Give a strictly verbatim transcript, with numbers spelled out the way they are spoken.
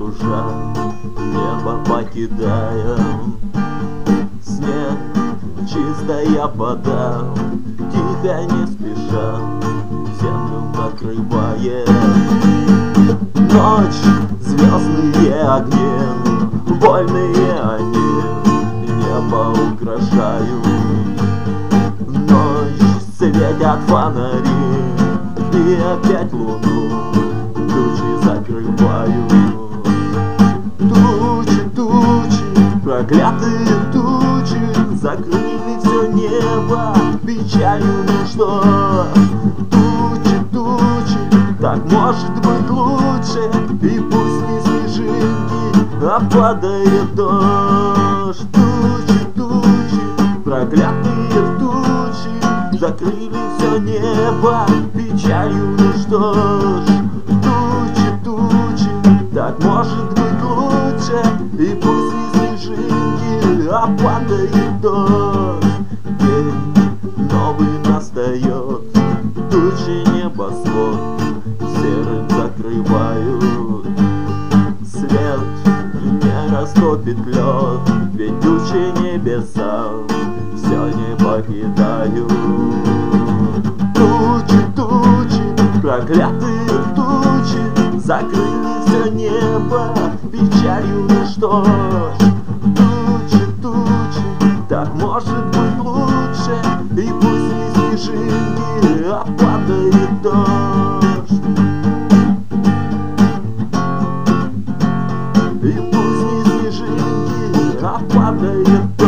душа, небо покидая. Снег, чистая вода, тихо не спеша землю накрывает. Ночь, звездные огни, вольные они небо украшают. Ночь, светят фонари, и опять луну тучи закрывают. Тучи, тучи, проклятые тучи закрыли все небо печалью. Ну что, тучи, тучи, так может быть лучше. И пусть не снежинки, а падает дождь. Тучи, тучи, проклятые тучи закрыли все небо печалью. Ну что ж, тучи, тучи, так может быть лучше. И пусть не снежинки, а падает дождь. День новый настает, тучи небосвод серым закрывают. Свет не растопит лед, ведь тучи небеса все не покидают. Тучи, тучи, проклятые тучи закрыли все небо печалью. Ну что ж, тучи, тучи, так может быть лучше. И пусть не снежинки, а падает дождь. И пусть не снежинки, а падает